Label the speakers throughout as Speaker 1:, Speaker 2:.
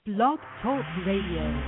Speaker 1: Blog Talk Radio.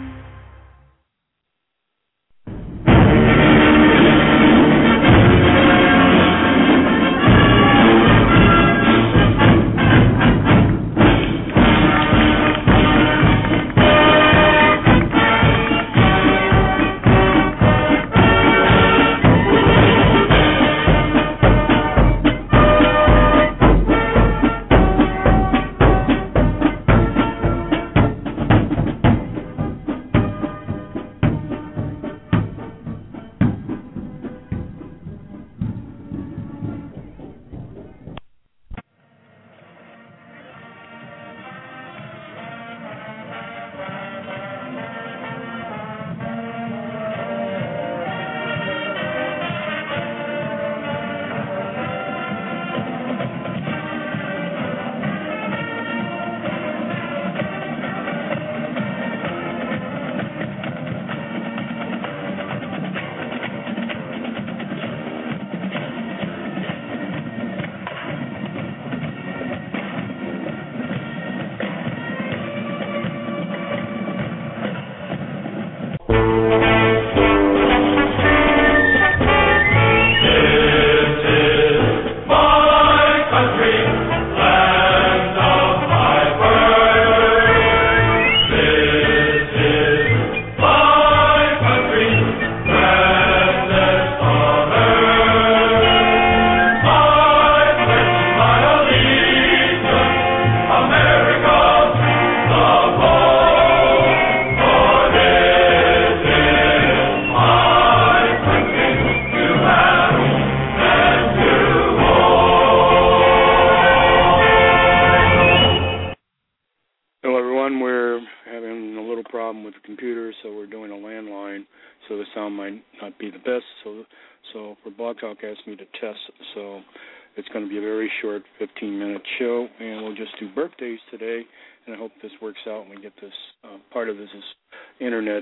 Speaker 2: Asked me to test, so it's going to be a very short 15-minute show, and we'll just do birthdays today, and I hope this works out and we get this. Part of this is internet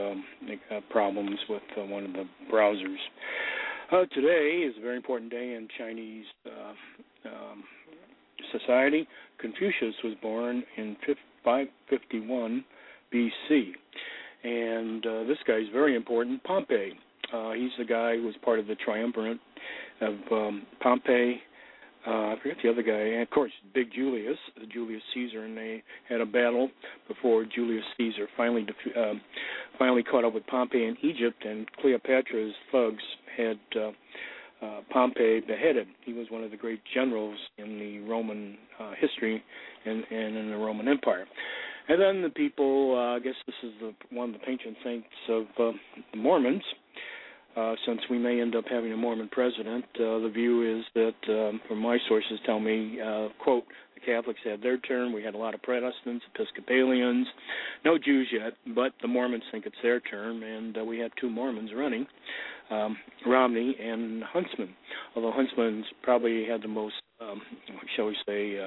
Speaker 2: problems with one of the browsers. Today is a very important day in Chinese society. Confucius was born in 551 B.C., and this guy is very important. Pompey. He's the guy who was part of the triumvirate of Pompey. I forget the other guy. And, of course, Big Julius Caesar, and they had a battle before Julius Caesar finally caught up with Pompey in Egypt, and Cleopatra's thugs had Pompey beheaded. He was one of the great generals in the Roman history and in the Roman Empire. And then the people, I guess this is one of the patron saints of the Mormons. Since we may end up having a Mormon president, the view is that, from my sources tell me, quote, the Catholics had their turn. We had a lot of Protestants, Episcopalians, no Jews yet, but the Mormons think it's their turn, and we have two Mormons running, Romney and Huntsman, although Huntsman's probably had the most, shall we say,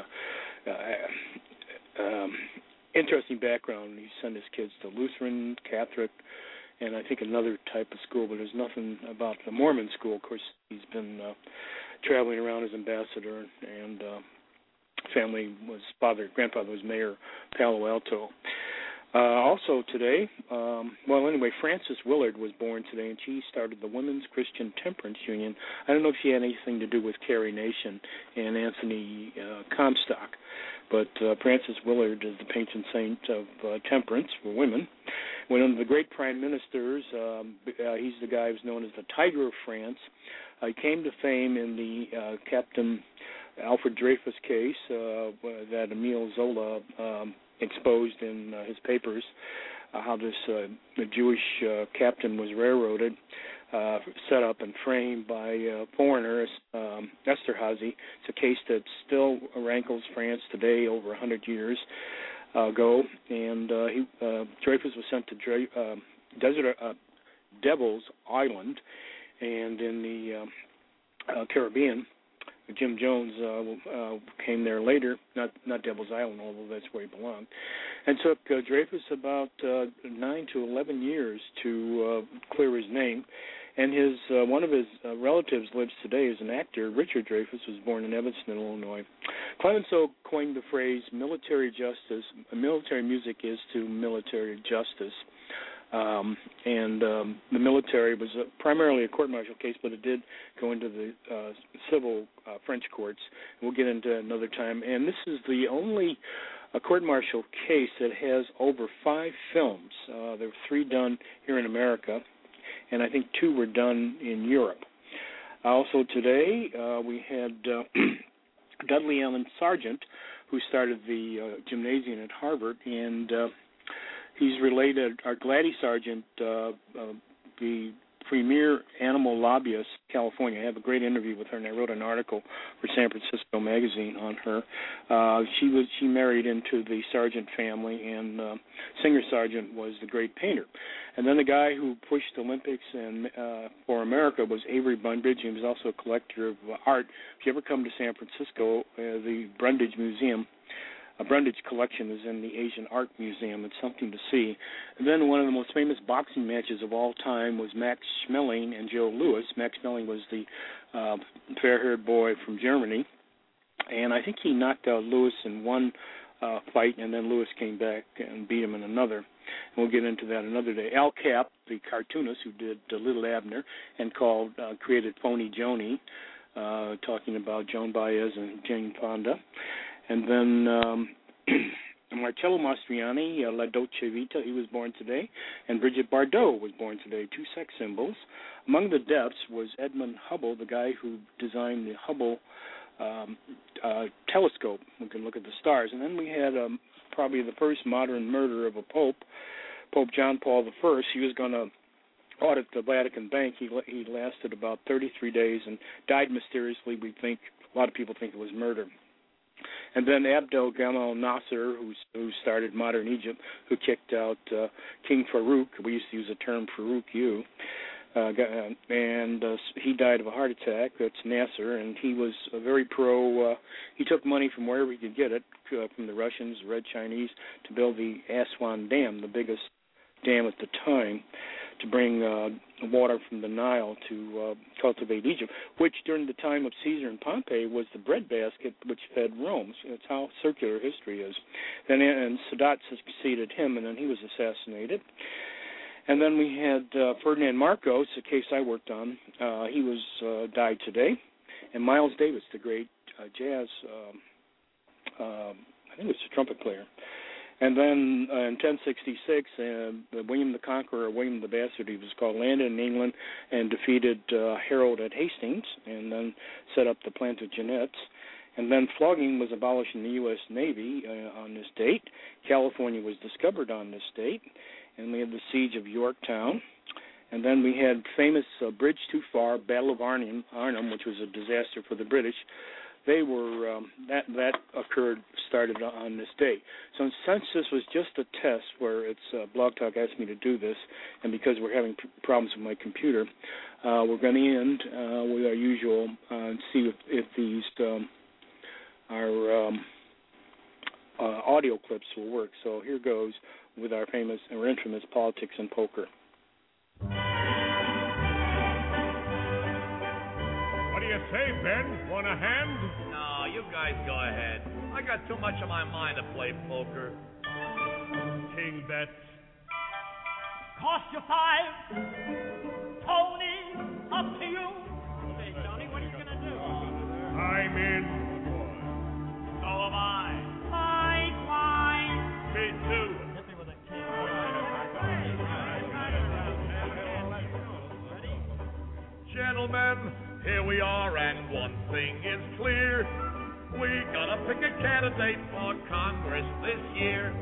Speaker 2: interesting background. He sent his kids to Lutheran, Catholic, and I think another type of school, but there's nothing about the Mormon school. Of course, he's been traveling around as ambassador, and grandfather was Mayor Palo Alto. Also today, Frances Willard was born today, and she started the Women's Christian Temperance Union. I don't know if she had anything to do with Carrie Nation and Anthony Comstock, but Frances Willard is the patron saint of temperance for women. One of the great prime ministers, he's the guy who's known as the Tiger of France. He came to fame in the Captain Alfred Dreyfus case that Emile Zola exposed in his papers, how this the Jewish captain was railroaded, set up and framed by a foreigner, Esterhazy. It's a case that still rankles France today, over 100 years ago, and Dreyfus was sent to Devil's Island, and in the Caribbean. Jim Jones came there later, not Devil's Island, although that's where he belonged, and took Dreyfus about 9 to 11 years to clear his name. And his one of his relatives lives today as an actor. Richard Dreyfuss was born in Evanston, Illinois. Clemenceau coined the phrase military justice. Military music is to military justice. The military was primarily a court-martial case, but it did go into the civil French courts. We'll get into that another time. And this is the only court-martial case that has over 5 films. There were 3 done here in America, and I think 2 were done in Europe. Also today, we had Dudley Allen Sargent, who started the gymnasium at Harvard, and he's related, our Gladys Sargent, the premier animal lobbyist in California. I have a great interview with her, and I wrote an article for San Francisco Magazine on her. She married into the Sargent family, and Singer Sargent was the great painter. And then the guy who pushed Olympics and for America was Avery Brundage. He was also a collector of art. If you ever come to San Francisco, the Brundage Museum, Brundage collection is in the Asian Art Museum. It's something to see. And then one of the most famous boxing matches of all time was Max Schmeling and Joe Louis. Max Schmeling was the fair-haired boy from Germany, and I think he knocked out Louis in one fight, and then Louis came back and beat him in another. And we'll get into that another day. Al Capp, the cartoonist who did Little Abner and created Phony Joni, talking about Joan Baez and Jane Fonda. And then Marcello Mastroianni, La Dolce Vita, he was born today. And Brigitte Bardot was born today, 2 sex symbols. Among the deaths was Edmund Hubble, the guy who designed the Hubble telescope. We can look at the stars. And then we had probably the first modern murder of a pope, Pope John Paul I. He was going to audit the Vatican Bank. He lasted about 33 days and died mysteriously. A lot of people think it was murder. And then Abdel Gamal Nasser, who started modern Egypt, who kicked out King Farouk. We used to use the term Farouk you. And he died of a heart attack. That's Nasser, and he was very pro. He took money from wherever he could get it, from the Russians, the Red Chinese, to build the Aswan Dam, the biggest dam at the time, to bring water from the Nile to cultivate Egypt, which during the time of Caesar and Pompey was the breadbasket which fed Rome. So that's how circular history is. Then and Sadat succeeded him, and then he was assassinated. And then we had Ferdinand Marcos, a case I worked on. He died today. And Miles Davis, the great jazz, I think it was a trumpet player. And then in 1066, William the Conqueror, William the Bastard, he was called, landed in England and defeated Harold at Hastings, and then set up the Plantagenets. And then flogging was abolished in the U.S. Navy on this date. California was discovered on this date. And we had the siege of Yorktown. And then we had famous Bridge Too Far, Battle of Arnhem, which was a disaster for the British. They were that started on this day. So since this was just a test where it's Blog Talk asked me to do this, and because we're having problems with my computer, we're going to end with our usual and see if these our audio clips will work. So here goes with our infamous Politics and Poker.
Speaker 3: What do you say, Ben? Want a hand?
Speaker 4: No, you guys go ahead. I got too much on my mind to play poker.
Speaker 3: King bets.
Speaker 5: Cost you 5. Tony, up to you. Okay, Tony, what are you going to do?
Speaker 3: I'm in.
Speaker 5: So am I. Likewise.
Speaker 3: Me too.
Speaker 5: Hit me with a king.
Speaker 4: Gentlemen, here we are, and one thing is clear. We gotta pick a candidate for Congress this year.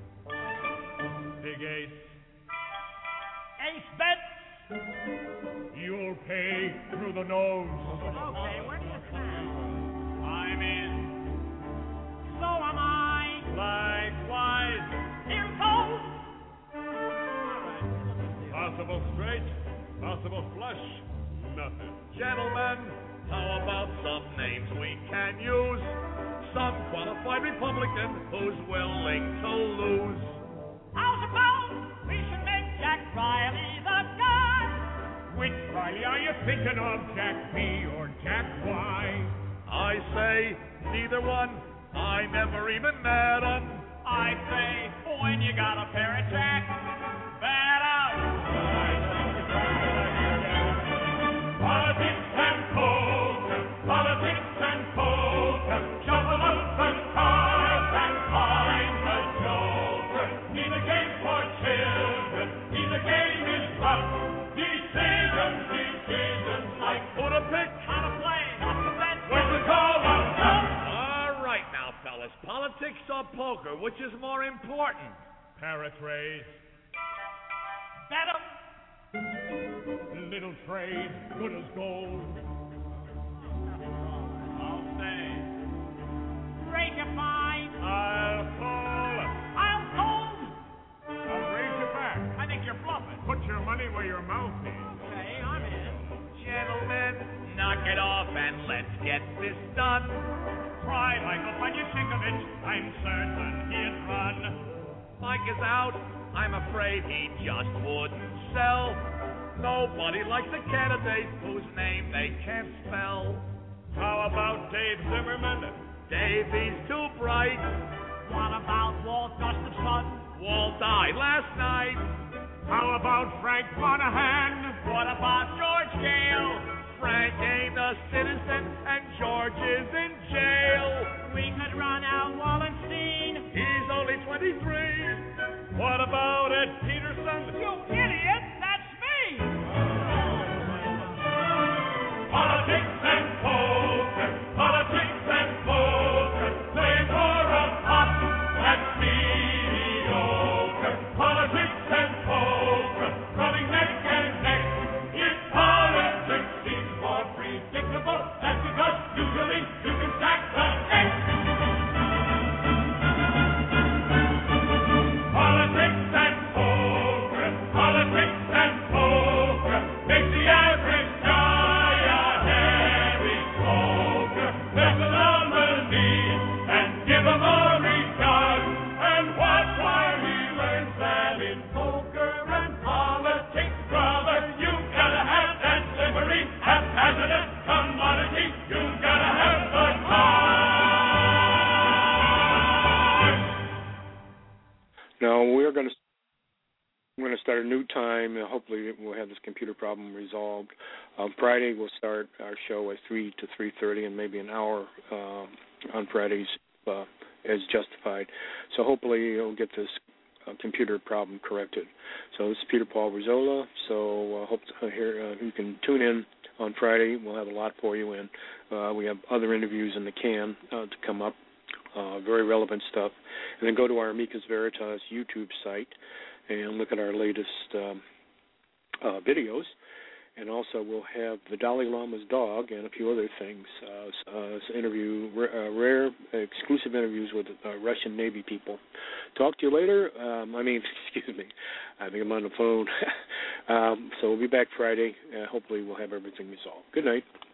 Speaker 3: Big Ace.
Speaker 5: Ace bets.
Speaker 3: You'll pay through the nose.
Speaker 5: Okay, where do you stand?
Speaker 3: I'm in.
Speaker 5: So am I.
Speaker 3: Likewise.
Speaker 5: Here goes.
Speaker 3: Possible straight, possible flush, nothing.
Speaker 4: Gentlemen, how about some names we can use? Some qualified Republican who's willing to lose.
Speaker 5: How's about we should make Jack Riley the guy?
Speaker 3: Which Riley? thinking of Jack B or Jack Y?
Speaker 4: I say neither one. I never even met 'em.
Speaker 5: I say, when you got a pair of jacks, bat out.
Speaker 3: Politics and poker, politics and poker, shuffle up and cards and find the joker. He's a game for children, he's a game is rough. Decisions like
Speaker 4: Who to pick?
Speaker 5: How to play, not to bet.
Speaker 3: when to call up.
Speaker 4: All right now, fellas. Politics or poker, which is more important?
Speaker 3: Paratrace,
Speaker 5: Bet 'em.
Speaker 3: little trade, good as gold.
Speaker 5: I'll say. Rate your fine.
Speaker 3: I'll call.
Speaker 5: I'll hold.
Speaker 3: I'll raise you back.
Speaker 5: I think you're bluffing.
Speaker 3: Put your money where your mouth is.
Speaker 5: Okay, I'm in.
Speaker 4: Gentlemen, knock it off and let's get this done.
Speaker 5: Try Michael Panyashikovich. I'm certain he'd run.
Speaker 4: Mike is out. I'm afraid he just wouldn't sell. Nobody likes a candidate whose name they can't spell.
Speaker 3: How about Dave Zimmerman?
Speaker 4: Davy's too bright.
Speaker 5: What about Walt Gustafson?
Speaker 4: Walt died last night.
Speaker 3: How about Frank Monahan?
Speaker 5: What about George Gale?
Speaker 4: Frank ain't a citizen and George is in jail.
Speaker 5: We could run out Wallenstein.
Speaker 4: He's only 23.
Speaker 3: What about Ed Peterson?
Speaker 5: You idiot, that's me.
Speaker 3: Politics and poker, politics and poker, play for a pot that's mediocre. Politics and poker, running neck and neck. If politics seems more predictable, that's because usually you can stack the deck. Politics and poker, politics and poker, makes the average guy a hairy croaker. There's a nominee and give him a regard, and watch while he learns that in poker and politics, brother, you gotta have that slippery, haphazardous commodity. You gotta have the card.
Speaker 2: Now we're going to start a new time. Hopefully we'll have this computer problem resolved. Friday we'll start our show at 3 to 3:30 and maybe an hour on Fridays as justified. So hopefully you'll get this computer problem corrected. So this is Peter Paul Rizzola. So hope to hear you can tune in on Friday. We'll have a lot for you, and we have other interviews in the can to come up. Very relevant stuff. And then go to our Amicus Veritas YouTube site and look at our latest videos. And also we'll have the Dalai Lama's dog and a few other things. Rare exclusive interviews with Russian Navy people. Talk to you later. Excuse me. I think I'm on the phone. So we'll be back Friday. Hopefully we'll have everything resolved. Good night.